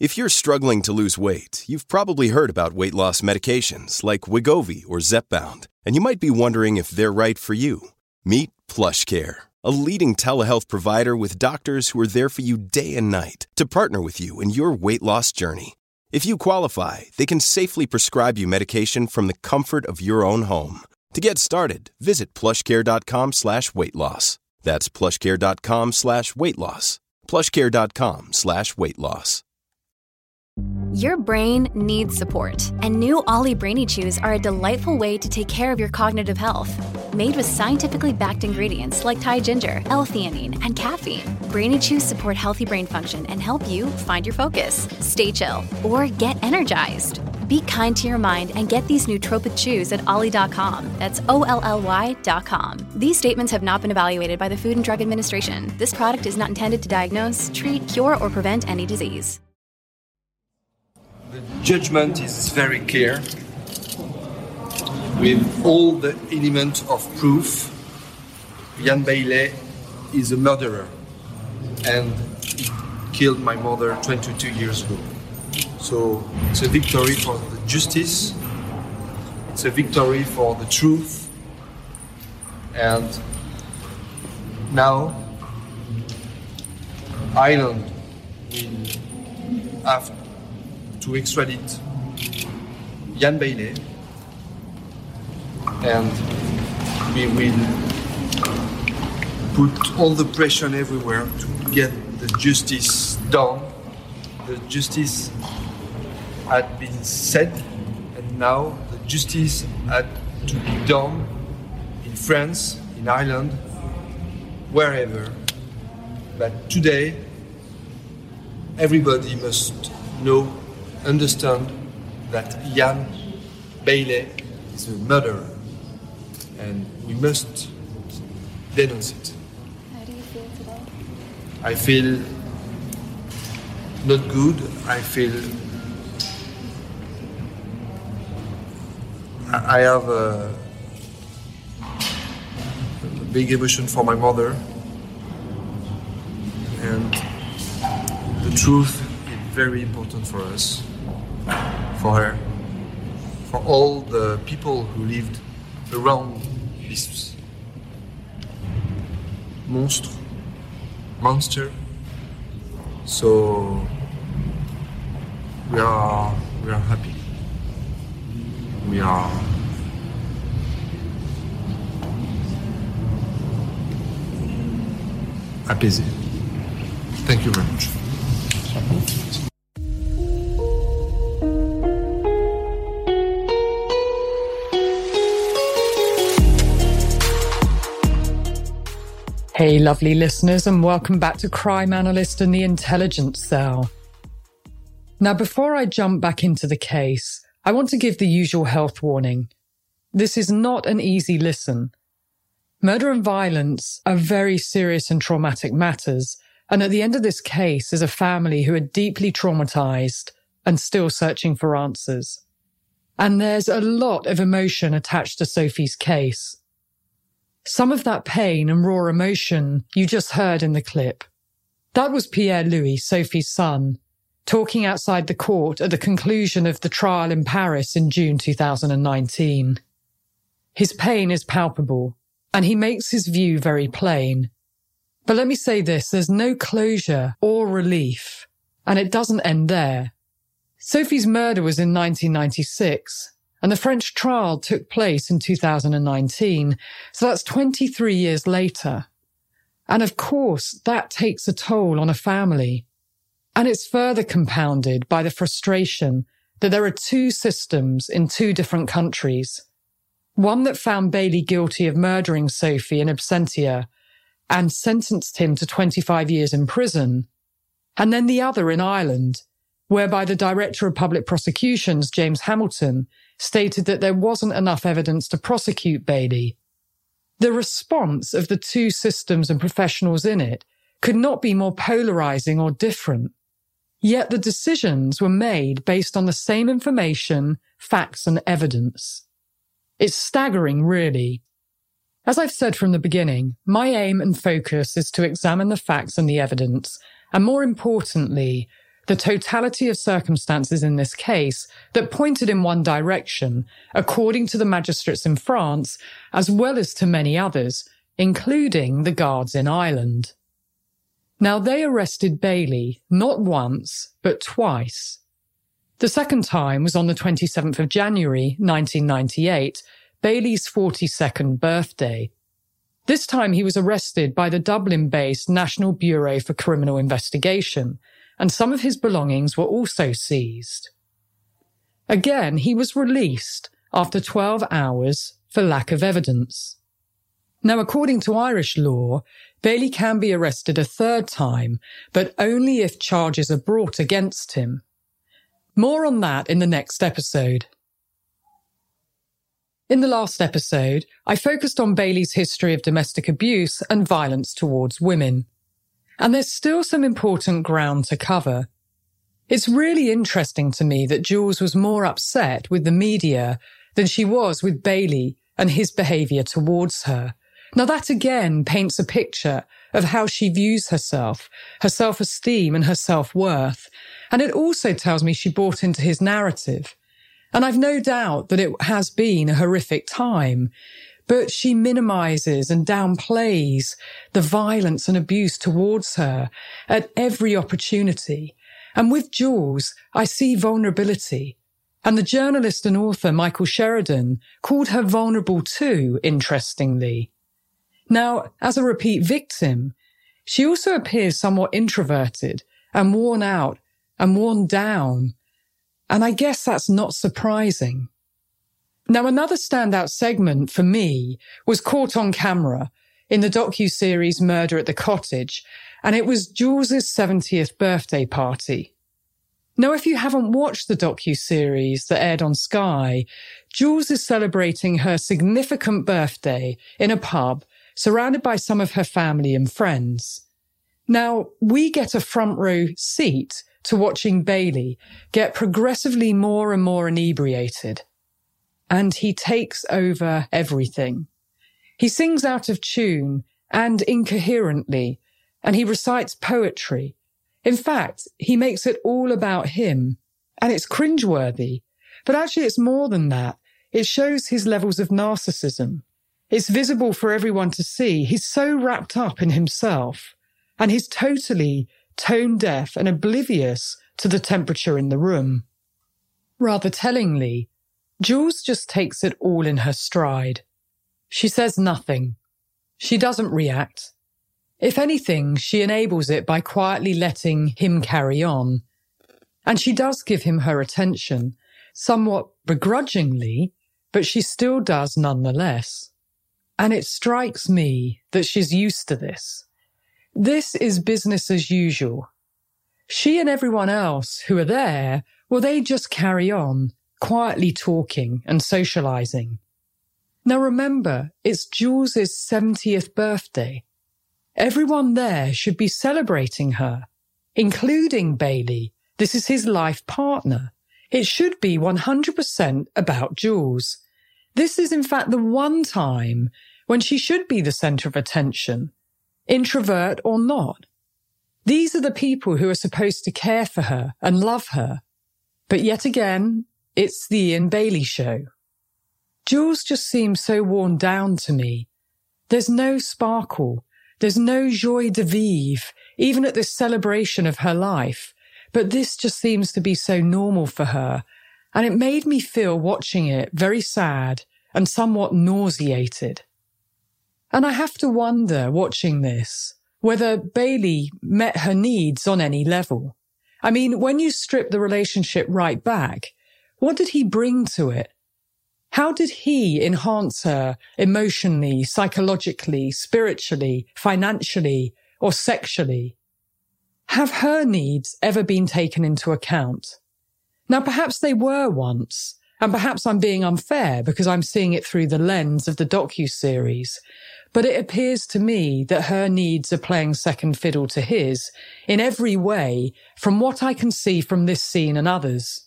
If you're struggling to lose weight, you've probably heard about weight loss medications like Wegovy or Zepbound, and you might be wondering if they're right for you. Meet PlushCare, a leading telehealth provider with doctors who are there for you day and night to partner with you in your weight loss journey. If you qualify, they can safely prescribe you medication from the comfort of your own home. To get started, visit plushcare.com/weightloss. That's plushcare.com/weightloss. plushcare.com/weightloss. Your brain needs support, and new Ollie Brainy Chews are a delightful way to take care of your cognitive health. Made with scientifically backed ingredients like Thai ginger, L-theanine, and caffeine, Brainy Chews support healthy brain function and help you find your focus, stay chill, or get energized. Be kind to your mind and get these nootropic chews at ollie.com. That's OLLY.com. These statements have not been evaluated by the Food and Drug Administration. This product is not intended to diagnose, treat, cure, or prevent any disease. The judgment is very clear, with all the elements of proof. Jan Bailey is a murderer, and he killed my mother 22 years ago. So it's a victory for the justice, it's a victory for the truth, and now Ireland will have to extradite Jan Bailey, and we will put all the pressure everywhere to get the justice done. The justice had been said, and now the justice had to be done in France, in Ireland, wherever. But today, everybody must understand that Jan Bailey is a murderer, and we must denounce it. How do you feel today? I feel not good. I have a big emotion for my mother, and the truth is very important for us, for her, for all the people who lived around this monster. So we are happy. We are apaisés. Thank you very much. Hey, lovely listeners, and welcome back to Crime Analyst and the Intelligence Cell. Now, before I jump back into the case, I want to give the usual health warning. This is not an easy listen. Murder and violence are very serious and traumatic matters, and at the end of this case is a family who are deeply traumatized and still searching for answers. And there's a lot of emotion attached to Sophie's case. Some of that pain and raw emotion you just heard in the clip. That was Pierre Louis, Sophie's son, talking outside the court at the conclusion of the trial in Paris in June 2019. His pain is palpable, and he makes his view very plain. But let me say this, there's no closure or relief, and it doesn't end there. Sophie's murder was in 1996, and the French trial took place in 2019, so that's 23 years later. And of course, that takes a toll on a family. And it's further compounded by the frustration that there are two systems in two different countries. One that found Bailey guilty of murdering Sophie in absentia and sentenced him to 25 years in prison. And then the other in Ireland, whereby the Director of Public Prosecutions, James Hamilton, stated that there wasn't enough evidence to prosecute Bailey. The response of the two systems and professionals in it could not be more polarizing or different. Yet the decisions were made based on the same information, facts, and evidence. It's staggering, really. As I've said from the beginning, my aim and focus is to examine the facts and the evidence, and more importantly, the totality of circumstances in this case that pointed in one direction, according to the magistrates in France, as well as to many others, including the guards in Ireland. Now, they arrested Bailey not once, but twice. The second time was on the 27th of January, 1998, Bailey's 42nd birthday. This time he was arrested by the Dublin-based National Bureau for Criminal Investigation, and some of his belongings were also seized. Again, he was released after 12 hours for lack of evidence. Now, according to Irish law, Bailey can be arrested a third time, but only if charges are brought against him. More on that in the next episode. In the last episode, I focused on Bailey's history of domestic abuse and violence towards women. And there's still some important ground to cover. It's really interesting to me that Jules was more upset with the media than she was with Bailey and his behaviour towards her. Now that again paints a picture of how she views herself, her self-esteem and her self-worth. And it also tells me she bought into his narrative. And I've no doubt that it has been a horrific time, but she minimises and downplays the violence and abuse towards her at every opportunity. And with Jules, I see vulnerability. And the journalist and author Michael Sheridan called her vulnerable too, interestingly. Now, as a repeat victim, she also appears somewhat introverted and worn out and worn down. And I guess that's not surprising. Now, another standout segment for me was caught on camera in the docuseries Murder at the Cottage, and it was Jules's 70th birthday party. Now, if you haven't watched the docuseries that aired on Sky, Jules is celebrating her significant birthday in a pub surrounded by some of her family and friends. Now, we get a front row seat to watching Bailey get progressively more and more inebriated. And he takes over everything. He sings out of tune and incoherently, and he recites poetry. In fact, he makes it all about him, and it's cringeworthy. But actually, it's more than that. It shows his levels of narcissism. It's visible for everyone to see. He's so wrapped up in himself, and he's totally tone deaf and oblivious to the temperature in the room. Rather tellingly, Jules just takes it all in her stride. She says nothing. She doesn't react. If anything, she enables it by quietly letting him carry on. And she does give him her attention, somewhat begrudgingly, but she still does nonetheless. And it strikes me that she's used to this. This is business as usual. She and everyone else who are there, well, they just carry on, quietly talking and socialising. Now remember, it's Jules's 70th birthday. Everyone there should be celebrating her, including Bailey. This is his life partner. It should be 100% about Jules. This is in fact the one time when she should be the centre of attention, introvert or not. These are the people who are supposed to care for her and love her. But yet again, it's the Ian Bailey show. Jules just seems so worn down to me. There's no sparkle. There's no joie de vivre, even at this celebration of her life. But this just seems to be so normal for her. And it made me feel, watching it, very sad and somewhat nauseated. And I have to wonder, watching this, whether Bailey met her needs on any level. I mean, when you strip the relationship right back, what did he bring to it? How did he enhance her emotionally, psychologically, spiritually, financially, or sexually? Have her needs ever been taken into account? Now, perhaps they were once, and perhaps I'm being unfair because I'm seeing it through the lens of the docuseries, but it appears to me that her needs are playing second fiddle to his in every way from what I can see from this scene and others.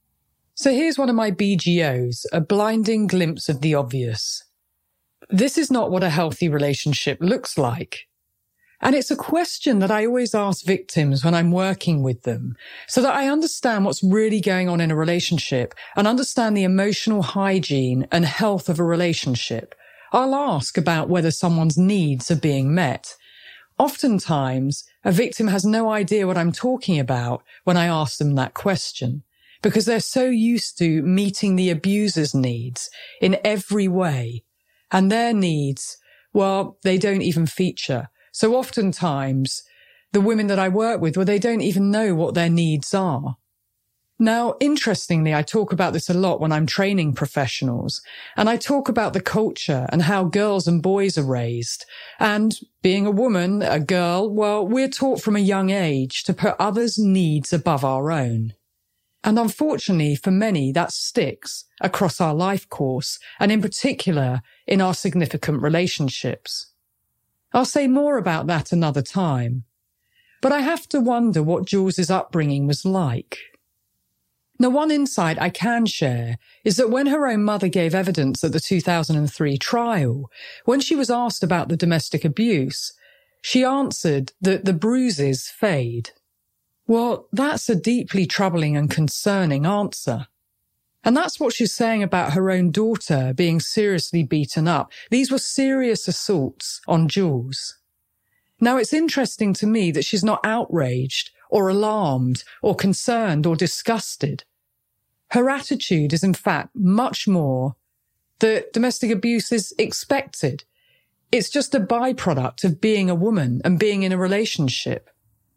So here's one of my BGOs, a blinding glimpse of the obvious. This is not what a healthy relationship looks like. And it's a question that I always ask victims when I'm working with them, so that I understand what's really going on in a relationship and understand the emotional hygiene and health of a relationship. I'll ask about whether someone's needs are being met. Oftentimes, a victim has no idea what I'm talking about when I ask them that question, because they're so used to meeting the abuser's needs in every way. And their needs, well, they don't even feature. So oftentimes, the women that I work with, well, they don't even know what their needs are. Now, interestingly, I talk about this a lot when I'm training professionals, and I talk about the culture and how girls and boys are raised. And being a woman, a girl, well, we're taught from a young age to put others' needs above our own. And unfortunately, for many, that sticks across our life course, and in particular, in our significant relationships. I'll say more about that another time. But I have to wonder what Jules's upbringing was like. Now, one insight I can share is that when her own mother gave evidence at the 2003 trial, when she was asked about the domestic abuse, she answered that the bruises fade. Well, that's a deeply troubling and concerning answer. And that's what she's saying about her own daughter being seriously beaten up. These were serious assaults on Jules. Now, it's interesting to me that she's not outraged or alarmed or concerned or disgusted. Her attitude is, in fact, much more that domestic abuse is expected. It's just a byproduct of being a woman and being in a relationship.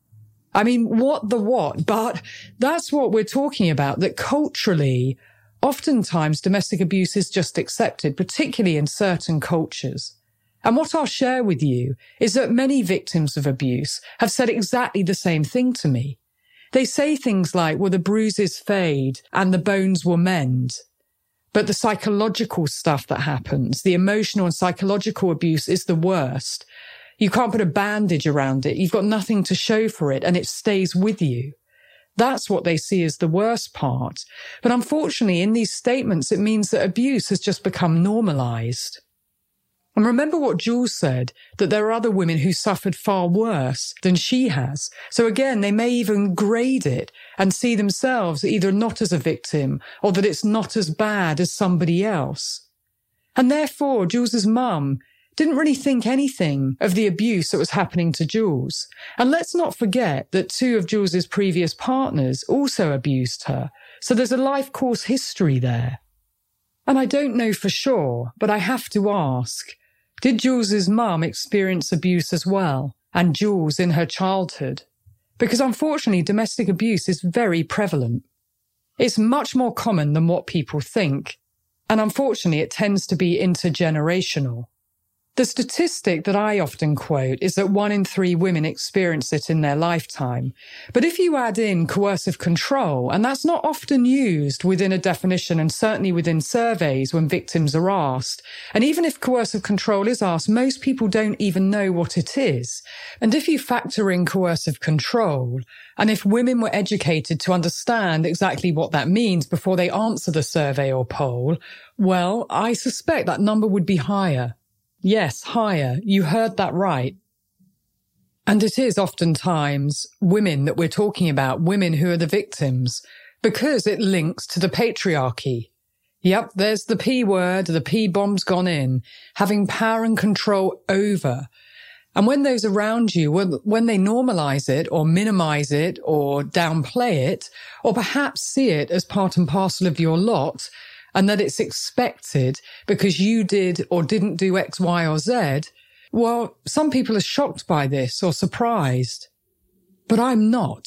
I mean, what, but that's what we're talking about, that culturally, oftentimes domestic abuse is just accepted, particularly in certain cultures. And what I'll share with you is that many victims of abuse have said exactly the same thing to me. They say things like, well, the bruises fade and the bones will mend. But the psychological stuff that happens, the emotional and psychological abuse is the worst. You can't put a bandage around it. You've got nothing to show for it, and it stays with you. That's what they see as the worst part. But unfortunately, in these statements, it means that abuse has just become normalized. And remember what Jules said, that there are other women who suffered far worse than she has. So again, they may even grade it and see themselves either not as a victim or that it's not as bad as somebody else. And therefore, Jules's mum didn't really think anything of the abuse that was happening to Jules. And let's not forget that 2 of Jules's previous partners also abused her. So there's a life course history there. And I don't know for sure, but I have to ask, did Jules's mum experience abuse as well, and Jules in her childhood? Because unfortunately, domestic abuse is very prevalent. It's much more common than what people think. And unfortunately, it tends to be intergenerational. The statistic that I often quote is that 1 in 3 women experience it in their lifetime. But if you add in coercive control, and that's not often used within a definition and certainly within surveys when victims are asked, and even if coercive control is asked, most people don't even know what it is. And if you factor in coercive control, and if women were educated to understand exactly what that means before they answer the survey or poll, well, I suspect that number would be higher. Yes, higher. You heard that right. And it is oftentimes women that we're talking about, women who are the victims, because it links to the patriarchy. Yep, there's the P word, the P bomb's gone in, having power and control over. And when those around you, when they normalize it or minimize it or downplay it, or perhaps see it as part and parcel of your lot, and that it's expected because you did or didn't do X, Y, or Z, well, some people are shocked by this or surprised. But I'm not.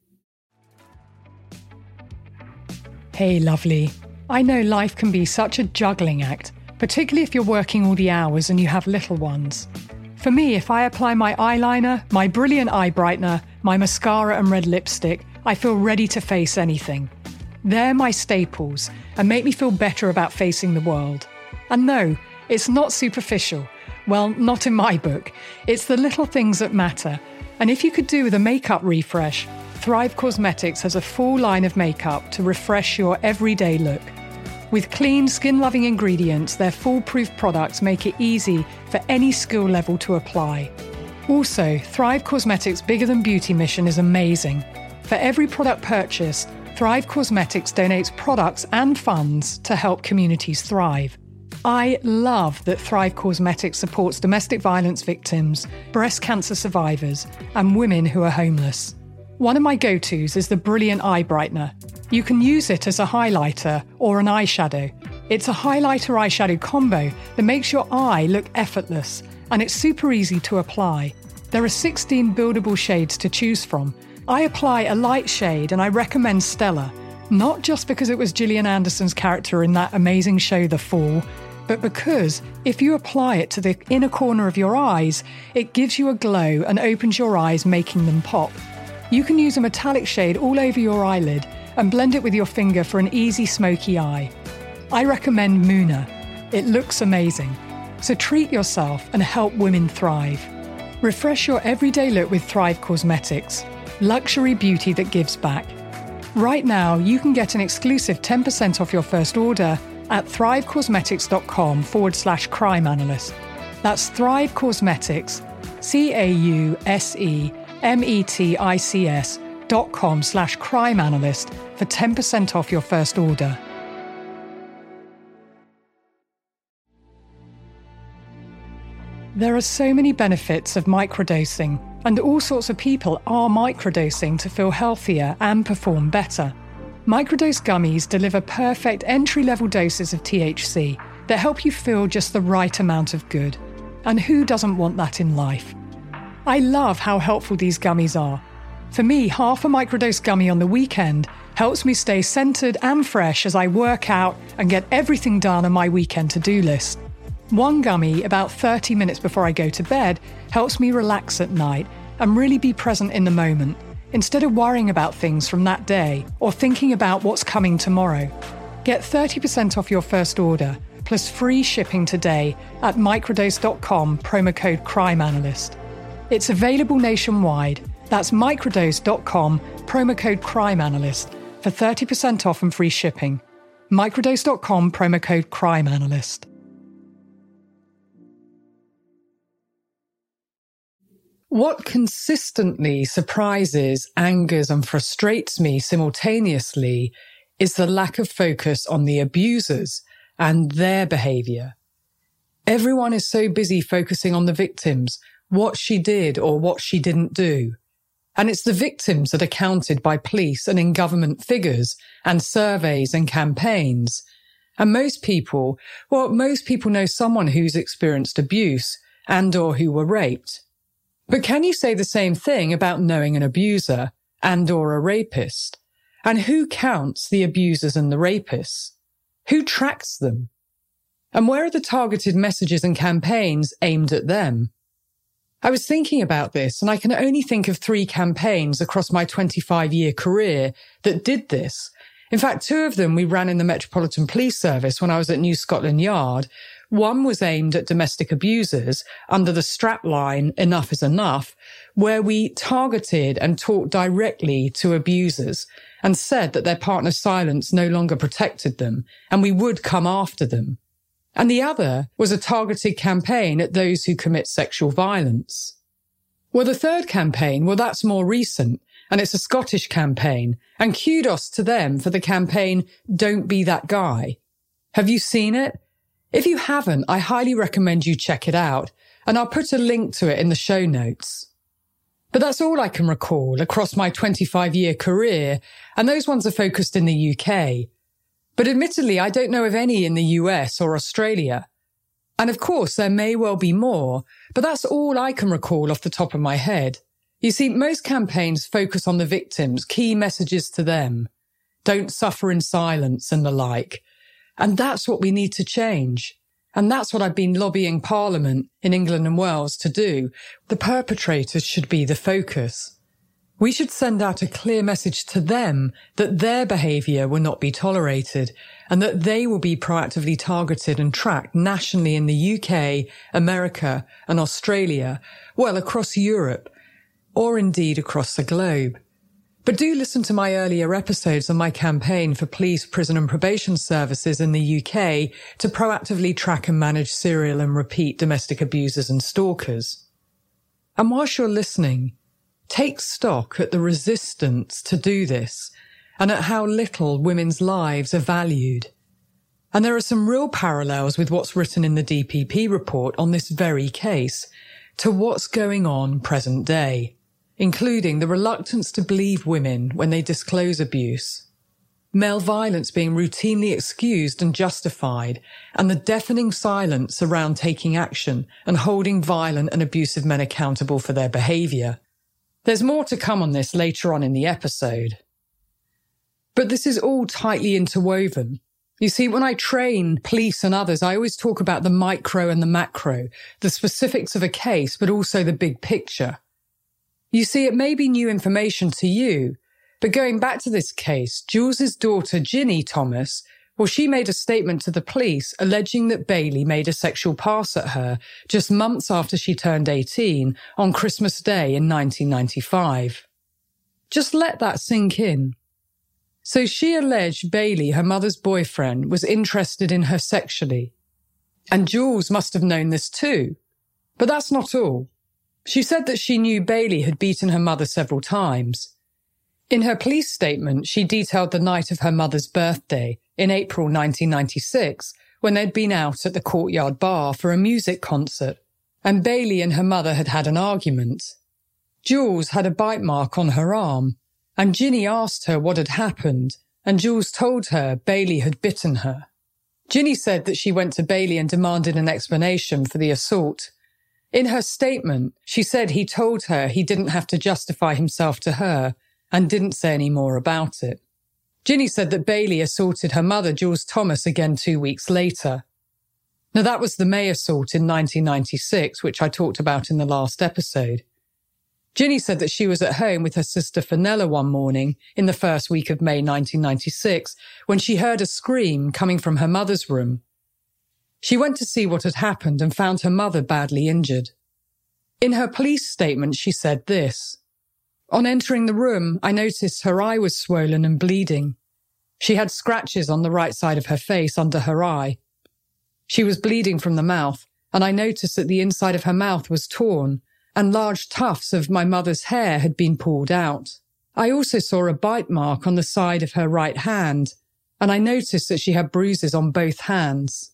Hey, lovely. I know life can be such a juggling act, particularly if you're working all the hours and you have little ones. For me, if I apply my eyeliner, my brilliant eye brightener, my mascara and red lipstick, I feel ready to face anything. They're my staples and make me feel better about facing the world. And no, it's not superficial. Well, not in my book. It's the little things that matter. And if you could do with a makeup refresh, Thrive Causemetics has a full line of makeup to refresh your everyday look. With clean, skin-loving ingredients, their foolproof products make it easy for any skill level to apply. Also, Thrive Causemetics' Bigger Than Beauty mission is amazing. For every product purchased, Thrive Causemetics donates products and funds to help communities thrive. I love that Thrive Causemetics supports domestic violence victims, breast cancer survivors, and women who are homeless. One of my go-tos is the Brilliant Eye Brightener. You can use it as a highlighter or an eyeshadow. It's a highlighter-eyeshadow combo that makes your eye look effortless, and it's super easy to apply. There are 16 buildable shades to choose from. I apply a light shade and I recommend Stella, not just because it was Gillian Anderson's character in that amazing show The Fall, but because if you apply it to the inner corner of your eyes, it gives you a glow and opens your eyes, making them pop. You can use a metallic shade all over your eyelid and blend it with your finger for an easy smoky eye. I recommend Muna. It looks amazing. So treat yourself and help women thrive. Refresh your everyday look with Thrive Causemetics, luxury beauty that gives back. Right now, you can get an exclusive 10% off your first order at thrivecausemetics.com/crime analyst. That's Thrive Causemetics, CAUSEMETICS.com/crime analyst for 10% off your first order. There are so many benefits of microdosing, and all sorts of people are microdosing to feel healthier and perform better. Microdose gummies deliver perfect entry-level doses of THC that help you feel just the right amount of good. And who doesn't want that in life? I love how helpful these gummies are. For me, half a microdose gummy on the weekend helps me stay centered and fresh as I work out and get everything done on my weekend to-do list. One gummy, about 30 minutes before I go to bed, helps me relax at night and really be present in the moment, instead of worrying about things from that day or thinking about what's coming tomorrow. Get 30% off your first order, plus free shipping today at microdose.com, promo code CRIMEANALYST. It's available nationwide. That's microdose.com, promo code CRIMEANALYST for 30% off and free shipping. Microdose.com, promo code CRIMEANALYST. What consistently surprises, angers, and frustrates me simultaneously is the lack of focus on the abusers and their behaviour. Everyone is so busy focusing on the victims, what she did or what she didn't do. And it's the victims that are counted by police and in government figures and surveys and campaigns. And most people know someone who's experienced abuse and or who were raped. But can you say the same thing about knowing an abuser and or a rapist? And who counts the abusers and the rapists? Who tracks them? And where are the targeted messages and campaigns aimed at them? I was thinking about this, and I can only think of 3 campaigns across my 25-year career that did this. In fact, 2 of them we ran in the Metropolitan Police Service when I was at New Scotland Yard. One was aimed at domestic abusers under the strapline Enough is Enough, where we targeted and talked directly to abusers and said that their partner's silence no longer protected them and we would come after them. And the other was a targeted campaign at those who commit sexual violence. Well, the third campaign, that's more recent, and it's a Scottish campaign, and kudos to them for the campaign Don't Be That Guy. Have you seen it? If you haven't, I highly recommend you check it out, and I'll put a link to it in the show notes. But that's all I can recall across my 25-year career, and those ones are focused in the UK. But admittedly, I don't know of any in the US or Australia. And of course, there may well be more, but that's all I can recall off the top of my head. You see, most campaigns focus on the victims, key messages to them. Don't suffer in silence and the like. And that's what we need to change. And that's what I've been lobbying Parliament in England and Wales to do. The perpetrators should be the focus. We should send out a clear message to them that their behaviour will not be tolerated and that they will be proactively targeted and tracked nationally in the UK, America and Australia, well, across Europe, or indeed across the globe. But do listen to my earlier episodes on my campaign for police, prison and probation services in the UK to proactively track and manage serial and repeat domestic abusers and stalkers. And whilst you're listening, take stock at the resistance to do this and at how little women's lives are valued. And there are some real parallels with what's written in the DPP report on this very case to what's going on present day, including the reluctance to believe women when they disclose abuse, male violence being routinely excused and justified, and the deafening silence around taking action and holding violent and abusive men accountable for their behaviour. There's more to come on this later on in the episode. But this is all tightly interwoven. You see, when I train police and others, I always talk about the micro and the macro, the specifics of a case, but also the big picture. You see, it may be new information to you, but going back to this case, Jules's daughter, Ginny Thomas, well, she made a statement to the police alleging that Bailey made a sexual pass at her just months after she turned 18 on Christmas Day in 1995. Just let that sink in. So she alleged Bailey, her mother's boyfriend, was interested in her sexually. And Jules must have known this too. But that's not all. She said that she knew Bailey had beaten her mother several times. In her police statement, she detailed the night of her mother's birthday in April 1996, when they'd been out at the Courtyard Bar for a music concert, and Bailey and her mother had had an argument. Jules had a bite mark on her arm, and Ginny asked her what had happened, and Jules told her Bailey had bitten her. Ginny said that she went to Bailey and demanded an explanation for the assault. In her statement, she said he told her he didn't have to justify himself to her and didn't say any more about it. Ginny said that Bailey assaulted her mother, Jules Thomas, again 2 weeks later. Now, that was the May assault in 1996, which I talked about in the last episode. Ginny said that she was at home with her sister Fenella one morning in the first week of May 1996 when she heard a scream coming from her mother's room. She went to see what had happened and found her mother badly injured. In her police statement, she said this: "On entering the room, I noticed her eye was swollen and bleeding. She had scratches on the right side of her face under her eye. She was bleeding from the mouth, and I noticed that the inside of her mouth was torn, and large tufts of my mother's hair had been pulled out. I also saw a bite mark on the side of her right hand, and I noticed that she had bruises on both hands."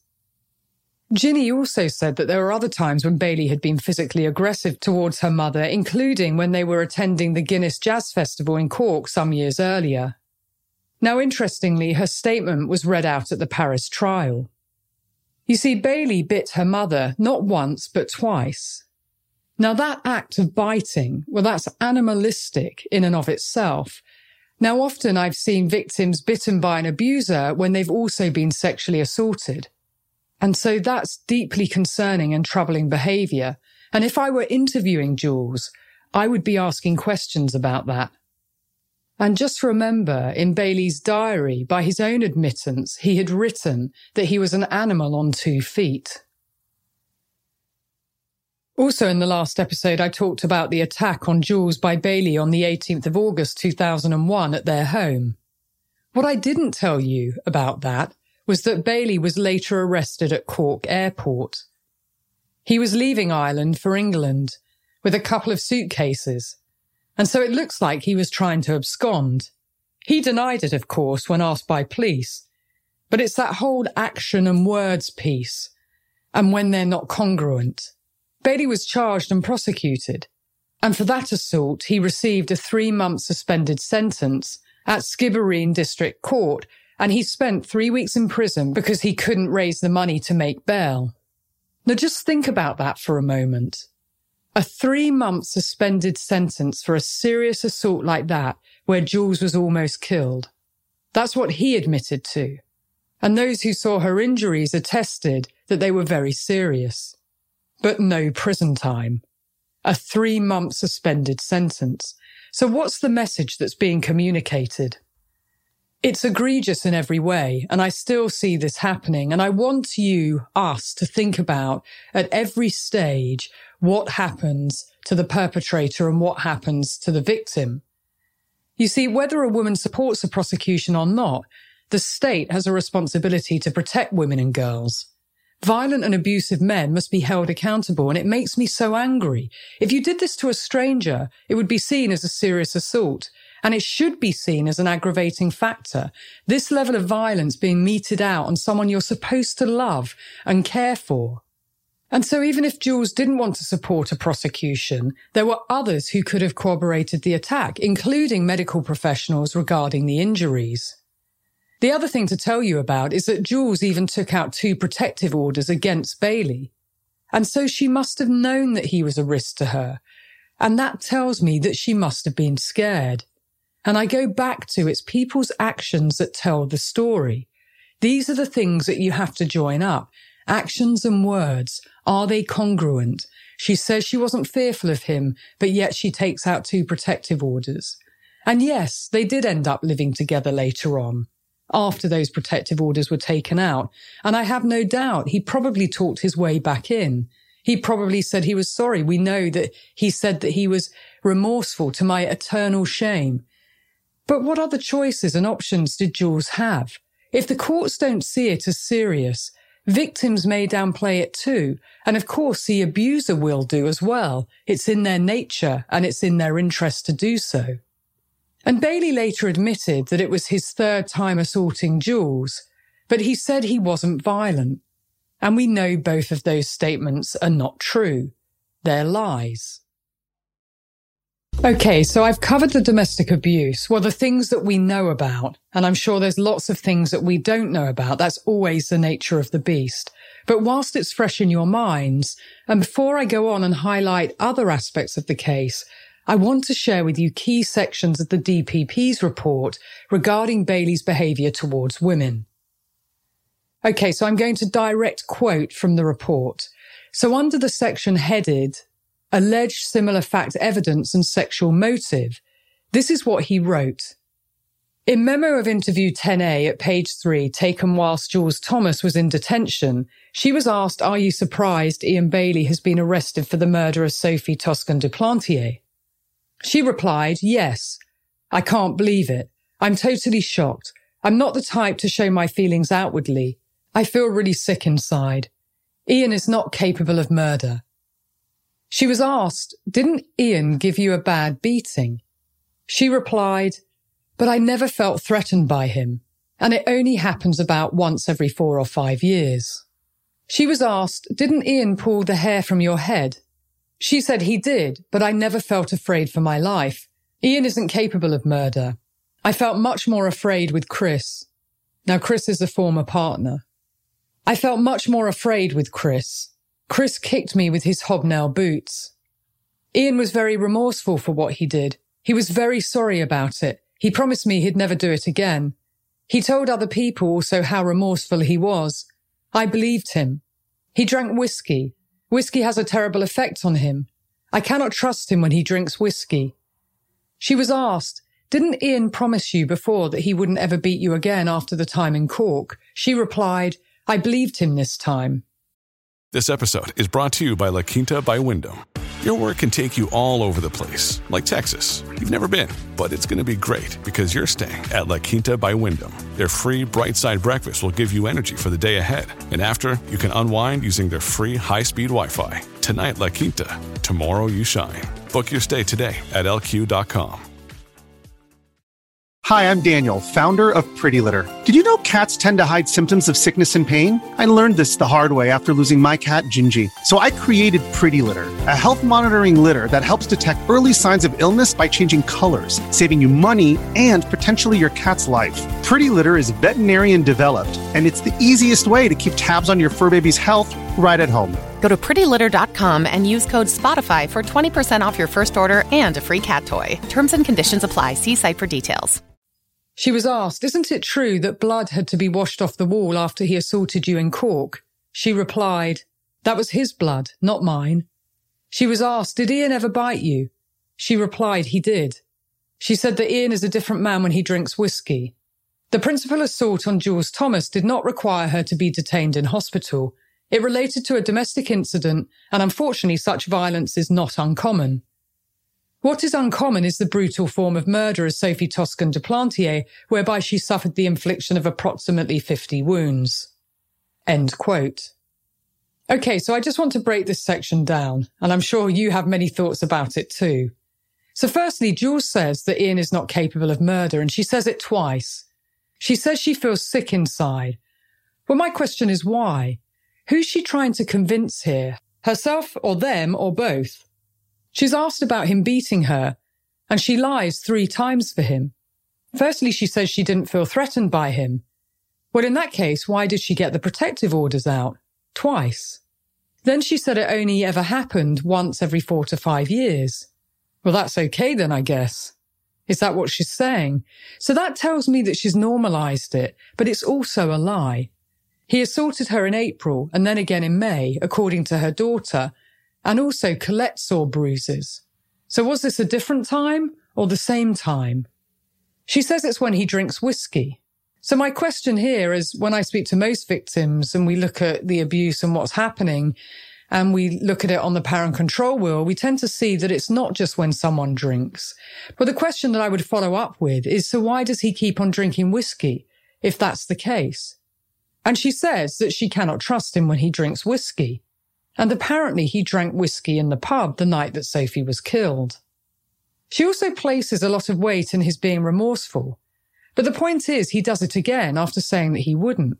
Ginny also said that there were other times when Bailey had been physically aggressive towards her mother, including when they were attending the Guinness Jazz Festival in Cork some years earlier. Now, interestingly, her statement was read out at the Paris trial. You see, Bailey bit her mother not once but twice. Now, that act of biting, well, that's animalistic in and of itself. Now, often I've seen victims bitten by an abuser when they've also been sexually assaulted. And so that's deeply concerning and troubling behaviour. And if I were interviewing Jules, I would be asking questions about that. And just remember, in Bailey's diary, by his own admittance, he had written that he was an animal on 2 feet. Also in the last episode, I talked about the attack on Jules by Bailey on the 18th of August 2001 at their home. What I didn't tell you about that was that Bailey was later arrested at Cork Airport. He was leaving Ireland for England with a couple of suitcases, and so it looks like he was trying to abscond. He denied it, of course, when asked by police, but it's that whole action and words piece, and when they're not congruent. Bailey was charged and prosecuted, and for that assault he received a 3-month suspended sentence at Skibbereen District Court, and he spent 3 weeks in prison because he couldn't raise the money to make bail. Now just think about that for a moment. A 3-month suspended sentence for a serious assault like that, where Jules was almost killed. That's what he admitted to. And those who saw her injuries attested that they were very serious. But no prison time. A 3-month suspended sentence. So what's the message that's being communicated? It's egregious in every way, and I still see this happening, and I want us to think about, at every stage, what happens to the perpetrator and what happens to the victim. You see, whether a woman supports a prosecution or not, the state has a responsibility to protect women and girls. Violent and abusive men must be held accountable, and it makes me so angry. If you did this to a stranger, it would be seen as a serious assault, and it should be seen as an aggravating factor. This level of violence being meted out on someone you're supposed to love and care for. And so even if Jules didn't want to support a prosecution, there were others who could have corroborated the attack, including medical professionals regarding the injuries. The other thing to tell you about is that Jules even took out 2 protective orders against Bailey. And so she must have known that he was a risk to her. And that tells me that she must have been scared. And I go back to it's people's actions that tell the story. These are the things that you have to join up. Actions and words. Are they congruent? She says she wasn't fearful of him, but yet she takes out 2 protective orders. And yes, they did end up living together later on, after those protective orders were taken out. And I have no doubt he probably talked his way back in. He probably said he was sorry. We know that he said that he was remorseful, to my eternal shame. But what other choices and options did Jules have? If the courts don't see it as serious, victims may downplay it too. And of course, the abuser will do as well. It's in their nature and it's in their interest to do so. And Bailey later admitted that it was his 3rd time assaulting Jules, but he said he wasn't violent. And we know both of those statements are not true. They're lies. Okay, so I've covered the domestic abuse, well, the things that we know about, and I'm sure there's lots of things that we don't know about. That's always the nature of the beast. But whilst it's fresh in your minds, and before I go on and highlight other aspects of the case, I want to share with you key sections of the DPP's report regarding Bailey's behaviour towards women. Okay, so I'm going to direct quote from the report. So under the section headed, Alleged Similar Fact Evidence and Sexual Motive, this is what he wrote. In memo of interview 10A at page 3, taken whilst Jules Thomas was in detention, she was asked, "Are you surprised Ian Bailey has been arrested for the murder of Sophie Toscan du Plantier?" She replied, "Yes. I can't believe it. I'm totally shocked. I'm not the type to show my feelings outwardly. I feel really sick inside. Ian is not capable of murder." She was asked, "Didn't Ian give you a bad beating?" She replied, "But I never felt threatened by him, and it only happens about once every 4 or 5 years." She was asked, "Didn't Ian pull the hair from your head?" She said, "He did, but I never felt afraid for my life. Ian isn't capable of murder. I felt much more afraid with Chris." Now, Chris is a former partner. "I felt much more afraid with Chris. Chris kicked me with his hobnail boots." Ian was very remorseful for what he did. He was very sorry about it. He promised me he'd never do it again. He told other people also how remorseful he was. I believed him. He drank whiskey. Whiskey has a terrible effect on him. I cannot trust him when he drinks whiskey. She was asked, "Didn't Ian promise you before that he wouldn't ever beat you again after the time in Cork?" She replied, "I believed him this time." This episode is brought to you by La Quinta by Wyndham. Your work can take you all over the place, like Texas. You've never been, but it's going to be great because you're staying at La Quinta by Wyndham. Their free Bright Side breakfast will give you energy for the day ahead. And after, you can unwind using their free high-speed Wi-Fi. Tonight, La Quinta. Tomorrow, you shine. Book your stay today at LQ.com. Hi, I'm Daniel, founder of Pretty Litter. Did you know cats tend to hide symptoms of sickness and pain? I learned this the hard way after losing my cat, Gingy. So I created Pretty Litter, a health monitoring litter that helps detect early signs of illness by changing colors, saving you money and potentially your cat's life. Pretty Litter is veterinarian developed, and it's the easiest way to keep tabs on your fur baby's health right at home. Go to prettylitter.com and use code SPOTIFY for 20% off your first order and a free cat toy. Terms and conditions apply. See site for details. She was asked, "Isn't it true that blood had to be washed off the wall after he assaulted you in Cork?" She replied, "That was his blood, not mine." She was asked, "Did Ian ever bite you?" She replied, "He did." She said that Ian is a different man when he drinks whiskey. The principal assault on Jules Thomas did not require her to be detained in hospital. It related to a domestic incident, and unfortunately such violence is not uncommon. What is uncommon is the brutal form of murder of Sophie Toscan du Plantier, whereby she suffered the infliction of approximately 50 wounds. End quote. Okay, so I just want to break this section down, and I'm sure you have many thoughts about it too. So firstly, Jules says that Ian is not capable of murder, and she says it twice. She says she feels sick inside. Well, my question is why? Who's she trying to convince here? Herself or them or both? She's asked about him beating her, and she lies 3 times for him. Firstly, she says she didn't feel threatened by him. Well, in that case, why did she get the protective orders out? Twice. Then she said it only ever happened once every 4 to 5 years. Well, that's okay then, I guess. Is that what she's saying? So that tells me that she's normalised it, but it's also a lie. He assaulted her in April and then again in May, according to her daughter, and also Colette saw bruises. So was this a different time or the same time? She says it's when he drinks whiskey. So my question here is, when I speak to most victims and we look at the abuse and what's happening, and we look at it on the power and control wheel, we tend to see that it's not just when someone drinks. But the question that I would follow up with is, so why does he keep on drinking whiskey, if that's the case? And she says that she cannot trust him when he drinks whiskey. And apparently he drank whiskey in the pub the night that Sophie was killed. She also places a lot of weight in his being remorseful. But the point is, he does it again after saying that he wouldn't.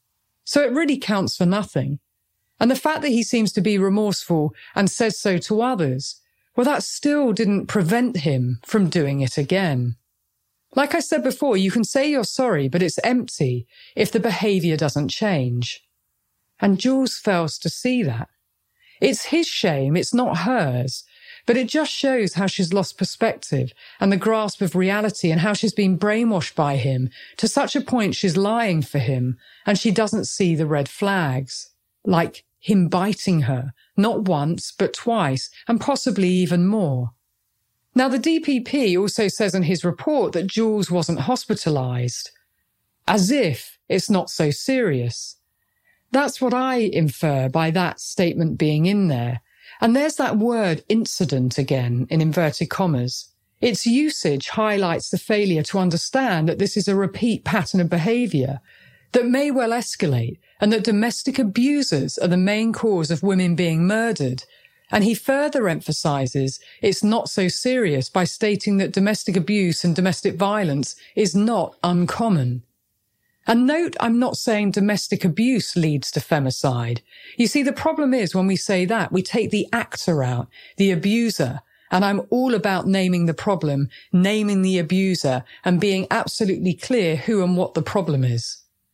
So it really counts for nothing. And the fact that he seems to be remorseful and says so to others, well, that still didn't prevent him from doing it again. Like I said before, you can say you're sorry, but it's empty if the behaviour doesn't change. And Jules fails to see that. It's his shame, it's not hers. But it just shows how she's lost perspective and the grasp of reality, and how she's been brainwashed by him to such a point she's lying for him and she doesn't see the red flags. Like him biting her, not once, but twice, and possibly even more. Now, the DPP also says in his report that Jules wasn't hospitalised, as if it's not so serious. That's what I infer by that statement being in there. And there's that word incident again, in inverted commas. Its usage highlights the failure to understand that this is a repeat pattern of behaviour that may well escalate, and that domestic abusers are the main cause of women being murdered. And he further emphasises it's not so serious by stating that domestic abuse and domestic violence is not uncommon. And note, I'm not saying domestic abuse leads to femicide. You see, the problem is when we say that, we take the actor out, the abuser, and I'm all about naming the problem, naming the abuser, and being absolutely clear who and what the problem is.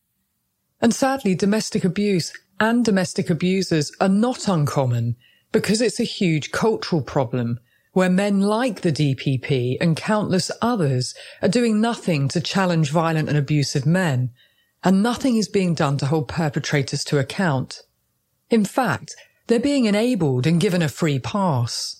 And sadly, domestic abuse and domestic abusers are not uncommon because it's a huge cultural problem where men like the DPP and countless others are doing nothing to challenge violent and abusive men, and nothing is being done to hold perpetrators to account. In fact, they're being enabled and given a free pass.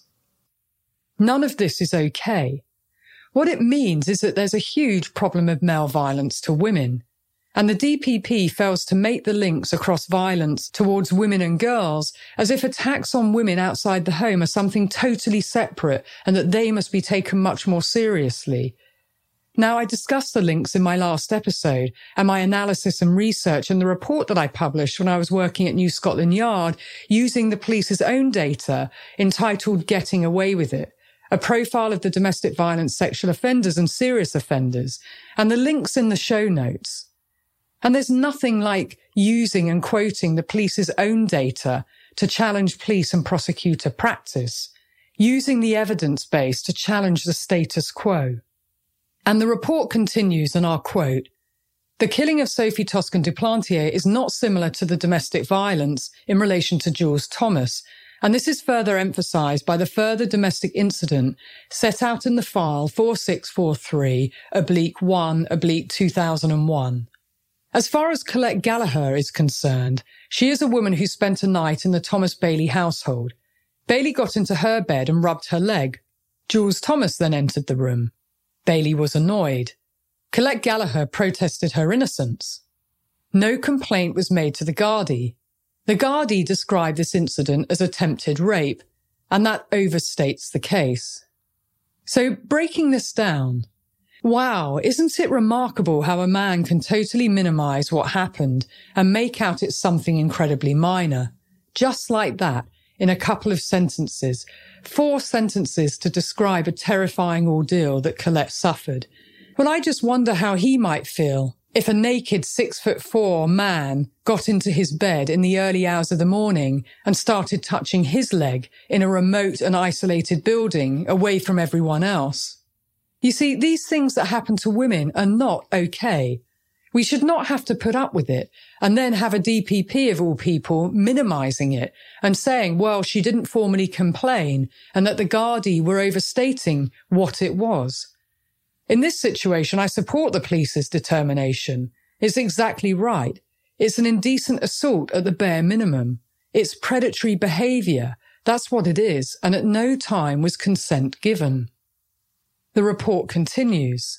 None of this is okay. What it means is that there's a huge problem of male violence to women, and the DPP fails to make the links across violence towards women and girls as if attacks on women outside the home are something totally separate and that they must be taken much more seriously. Now, I discussed the links in my last episode and my analysis and research and the report that I published when I was working at New Scotland Yard using the police's own data entitled Getting Away With It, a profile of the domestic violence sexual offenders and serious offenders, and the links in the show notes. And there's nothing like using and quoting the police's own data to challenge police and prosecutor practice, using the evidence base to challenge the status quo. And the report continues, and I'll quote, "The killing of Sophie Toscan du Plantier is not similar to the domestic violence in relation to Jules Thomas, and this is further emphasised by the further domestic incident set out in the file 4643/1/2001. As far as Colette Gallagher is concerned, she is a woman who spent a night in the Thomas Bailey household. Bailey got into her bed and rubbed her leg. Jules Thomas then entered the room. Bailey was annoyed. Colette Gallagher protested her innocence. No complaint was made to the Gardaí. The Gardaí described this incident as attempted rape, and that overstates the case. So breaking this down, wow, isn't it remarkable how a man can totally minimise what happened and make out it's something incredibly minor? Just like that, in a couple of sentences. 4 sentences to describe a terrifying ordeal that Colette suffered. Well, I just wonder how he might feel if a naked 6'4" man got into his bed in the early hours of the morning and started touching his leg in a remote and isolated building away from everyone else. You see, these things that happen to women are not okay. We should not have to put up with it and then have a DPP of all people minimising it and saying, well, she didn't formally complain and that the Gardaí were overstating what it was. In this situation, I support the police's determination. It's exactly right. It's an indecent assault at the bare minimum. It's predatory behaviour. That's what it is, and at no time was consent given. The report continues.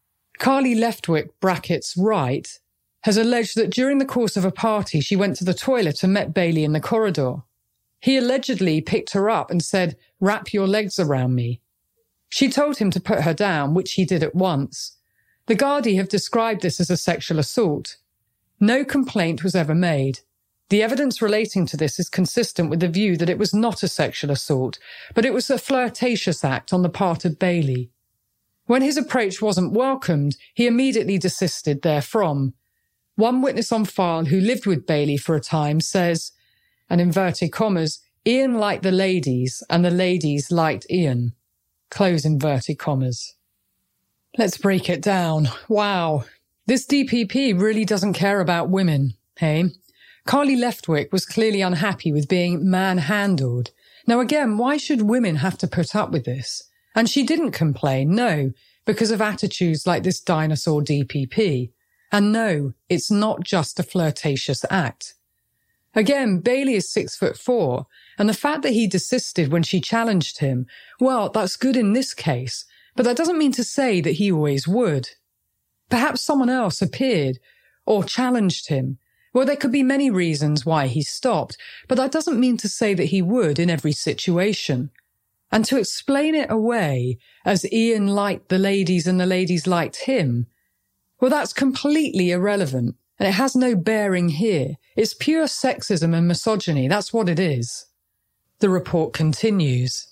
Carly Leftwick (Wright) has alleged that during the course of a party she went to the toilet and met Bailey in the corridor. He allegedly picked her up and said, "Wrap your legs around me." She told him to put her down, which he did at once. The Gardaí have described this as a sexual assault. No complaint was ever made. The evidence relating to this is consistent with the view that it was not a sexual assault, but it was a flirtatious act on the part of Bailey. When his approach wasn't welcomed, he immediately desisted therefrom. One witness on file who lived with Bailey for a time says, and inverted commas, Ian liked the ladies and the ladies liked Ian. Close inverted commas. Let's break it down. Wow. This DPP really doesn't care about women, hey? Carly Leftwick was clearly unhappy with being manhandled. Now again, why should women have to put up with this? And she didn't complain, no, because of attitudes like this dinosaur DPP. And no, it's not just a flirtatious act. Again, Bailey is 6'4", and the fact that he desisted when she challenged him, well, that's good in this case, but that doesn't mean to say that he always would. Perhaps someone else appeared or challenged him. Well, there could be many reasons why he stopped, but that doesn't mean to say that he would in every situation. And to explain it away as Ian liked the ladies and the ladies liked him, well, that's completely irrelevant, and it has no bearing here. It's pure sexism and misogyny, that's what it is. The report continues.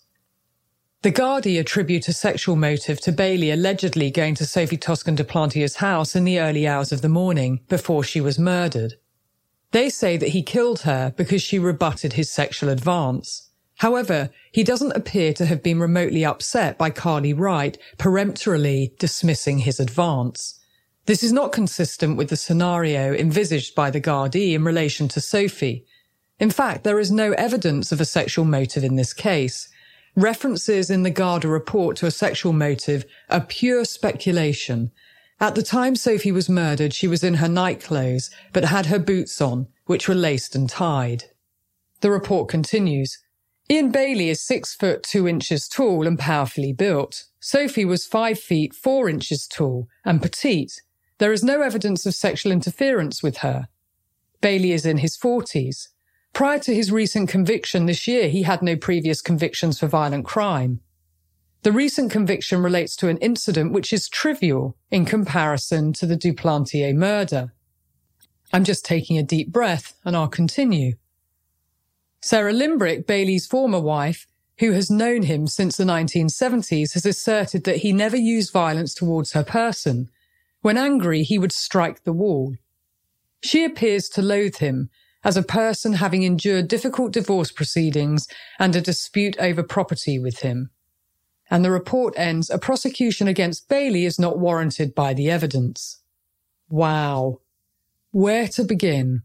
The Gardaí attribute a sexual motive to Bailey allegedly going to Sophie Toscan de Plantier's house in the early hours of the morning before she was murdered. They say that he killed her because she rebutted his sexual advance. However, he doesn't appear to have been remotely upset by Carly Wright peremptorily dismissing his advance. This is not consistent with the scenario envisaged by the Gardaí in relation to Sophie. In fact, there is no evidence of a sexual motive in this case. References in the Garda report to a sexual motive are pure speculation. At the time Sophie was murdered, she was in her nightclothes, but had her boots on, which were laced and tied. The report continues. Ian Bailey is 6 foot 2 inches tall and powerfully built. Sophie was 5 feet 4 inches tall and petite. There is no evidence of sexual interference with her. Bailey is in his 40s. Prior to his recent conviction this year, he had no previous convictions for violent crime. The recent conviction relates to an incident which is trivial in comparison to the Duplantier murder. I'm just taking a deep breath and I'll continue. Sarah Limbrick, Bailey's former wife, who has known him since the 1970s, has asserted that he never used violence towards her person. When angry, he would strike the wall. She appears to loathe him as a person having endured difficult divorce proceedings and a dispute over property with him. And the report ends, a prosecution against Bailey is not warranted by the evidence. Wow. Where to begin?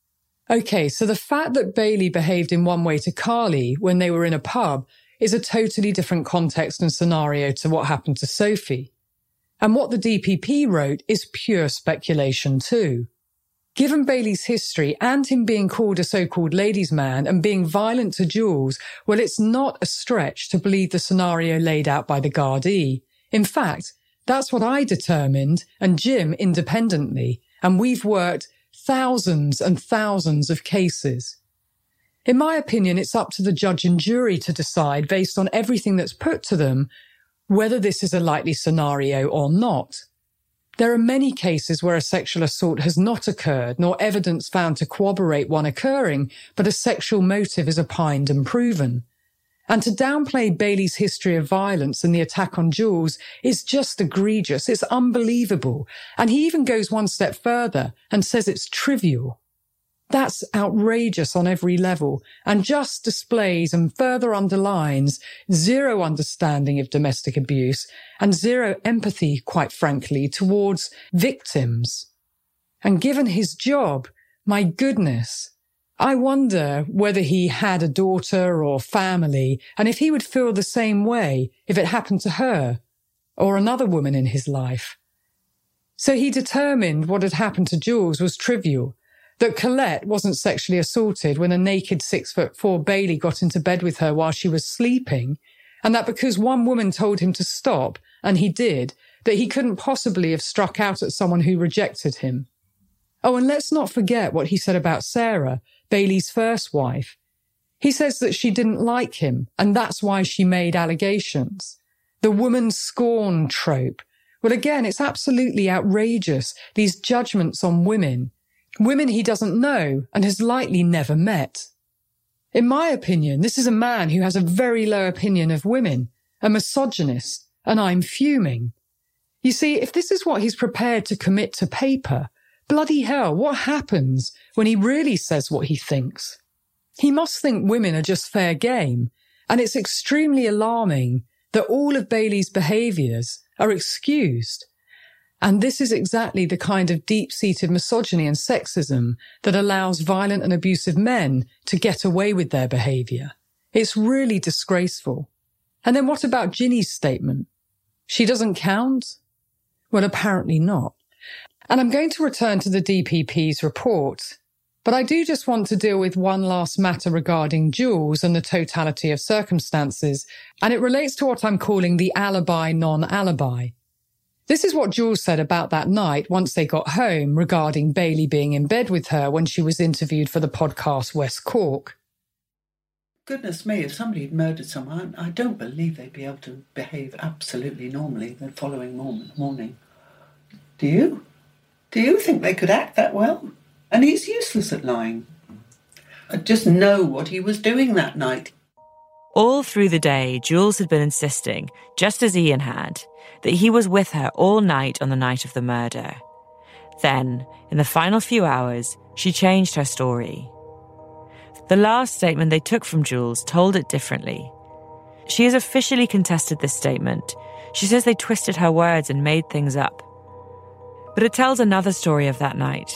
Okay, so the fact that Bailey behaved in one way to Carly when they were in a pub is a totally different context and scenario to what happened to Sophie. And what the DPP wrote is pure speculation too. Given Bailey's history and him being called a so-called ladies' man and being violent to Jules, well, it's not a stretch to believe the scenario laid out by the Gardaí. In fact, that's what I determined and Jim independently, and we've worked thousands and thousands of cases. In my opinion, it's up to the judge and jury to decide, based on everything that's put to them, whether this is a likely scenario or not. There are many cases where a sexual assault has not occurred, nor evidence found to corroborate one occurring, but a sexual motive is opined and proven. And to downplay Bailey's history of violence and the attack on Jules is just egregious. It's unbelievable. And he even goes one step further and says it's trivial. That's outrageous on every level and just displays and further underlines zero understanding of domestic abuse and zero empathy, quite frankly, towards victims. And given his job, my goodness, I wonder whether he had a daughter or family and if he would feel the same way if it happened to her or another woman in his life. So he determined what had happened to Jules was trivial, that Colette wasn't sexually assaulted when a naked 6'4" Bailey got into bed with her while she was sleeping, and that because one woman told him to stop, and he did, that he couldn't possibly have struck out at someone who rejected him. Oh, and let's not forget what he said about Sarah, Bailey's first wife. He says that she didn't like him, and that's why she made allegations. The woman scorn trope. Well, again, it's absolutely outrageous, these judgments on women. Women he doesn't know and has likely never met. In my opinion, this is a man who has a very low opinion of women, a misogynist, and I'm fuming. You see, if this is what he's prepared to commit to paper, bloody hell, what happens when he really says what he thinks? He must think women are just fair game, and it's extremely alarming that all of Bailey's behaviours are excused. And this is exactly the kind of deep-seated misogyny and sexism that allows violent and abusive men to get away with their behaviour. It's really disgraceful. And then what about Ginny's statement? She doesn't count? Well, apparently not. And I'm going to return to the DPP's report, but I do just want to deal with one last matter regarding Jules and the totality of circumstances, and it relates to what I'm calling the alibi non-alibi. This is what Jules said about that night once they got home regarding Bailey being in bed with her when she was interviewed for the podcast West Cork. Goodness me, if somebody had murdered someone, I don't believe they'd be able to behave absolutely normally the following morning. Do you? Do you think they could act that well? And he's useless at lying. I just know what he was doing that night. All through the day, Jules had been insisting, just as Ian had, that he was with her all night on the night of the murder. Then, in the final few hours, she changed her story. The last statement they took from Jules told it differently. She has officially contested this statement. She says they twisted her words and made things up. But it tells another story of that night.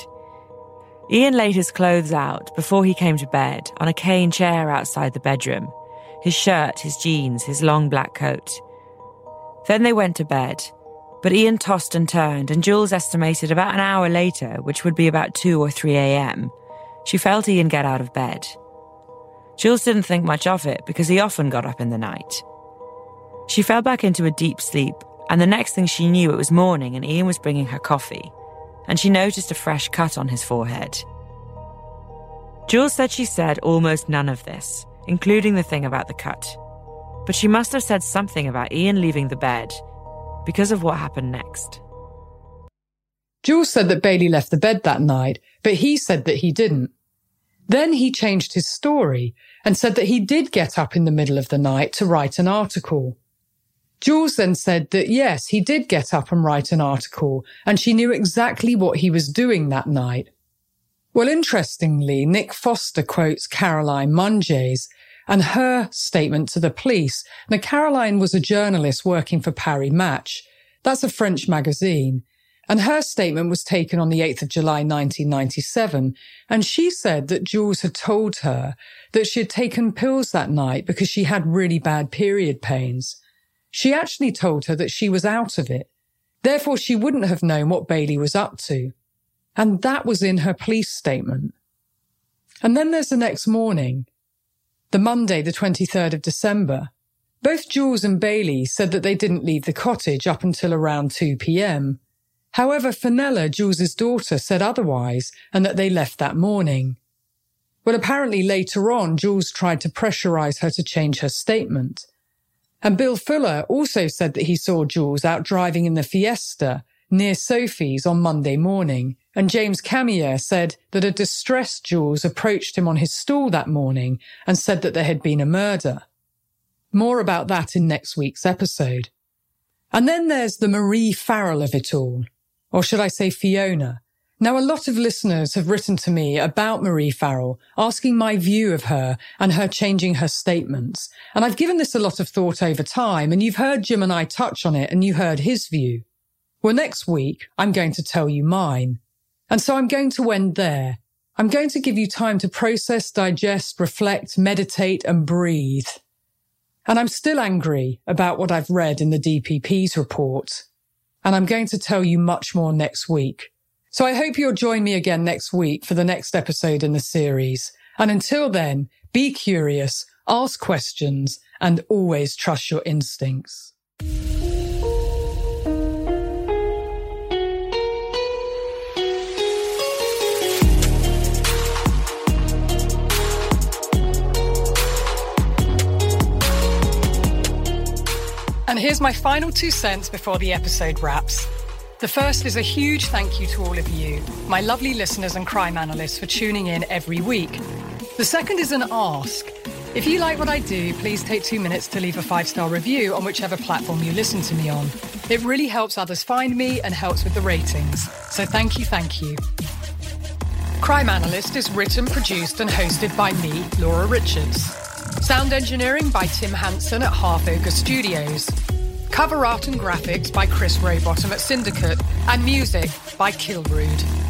Ian laid his clothes out before he came to bed on a cane chair outside the bedroom. His shirt, his jeans, his long black coat. Then they went to bed, but Ian tossed and turned, and Jules estimated about an hour later, which would be about 2 or 3 a.m., she felt Ian get out of bed. Jules didn't think much of it because he often got up in the night. She fell back into a deep sleep, and the next thing she knew it was morning and Ian was bringing her coffee, and she noticed a fresh cut on his forehead. Jules said she said almost none of this, including the thing about the cut. But she must have said something about Ian leaving the bed because of what happened next. Jules said that Bailey left the bed that night, but he said that he didn't. Then he changed his story and said that he did get up in the middle of the night to write an article. Jules then said that yes, he did get up and write an article, and she knew exactly what he was doing that night. Well, interestingly, Nick Foster quotes Caroline Munges and her statement to the police. Now, Caroline was a journalist working for Paris Match. That's a French magazine. And her statement was taken on the 8th of July 1997, and she said that Jules had told her that she had taken pills that night because she had really bad period pains. She actually told her that she was out of it. Therefore, she wouldn't have known what Bailey was up to. And that was in her police statement. And then there's the next morning, the Monday, the 23rd of December. Both Jules and Bailey said that they didn't leave the cottage up until around 2 p.m. However, Fenella, Jules's daughter, said otherwise and that they left that morning. Well, apparently later on, Jules tried to pressurise her to change her statement. And Bill Fuller also said that he saw Jules out driving in the Fiesta near Sophie's on Monday morning, and James Camier said that a distressed Jules approached him on his stool that morning and said that there had been a murder. More about that in next week's episode. And then there's the Marie Farrell of it all, or should I say Fiona. Now, a lot of listeners have written to me about Marie Farrell, asking my view of her and her changing her statements. And I've given this a lot of thought over time, and you've heard Jim and I touch on it, and you heard his view. Well, next week, I'm going to tell you mine. And so I'm going to end there. I'm going to give you time to process, digest, reflect, meditate, and breathe. And I'm still angry about what I've read in the DPP's report. And I'm going to tell you much more next week. So I hope you'll join me again next week for the next episode in the series. And until then, be curious, ask questions, and always trust your instincts. And here's my final 2 cents before the episode wraps. The first is a huge thank you to all of you, my lovely listeners and crime analysts, for tuning in every week. The second is an ask. If you like what I do, please take 2 minutes to leave a 5-star review on whichever platform you listen to me on. It really helps others find me and helps with the ratings. So thank you. Crime Analyst is written, produced and hosted by me, Laura Richards. Sound engineering by Tim Hansen at Half Acre Studios. Cover art and graphics by Chris Rowbottom at Syndicate, and music by Kilrood.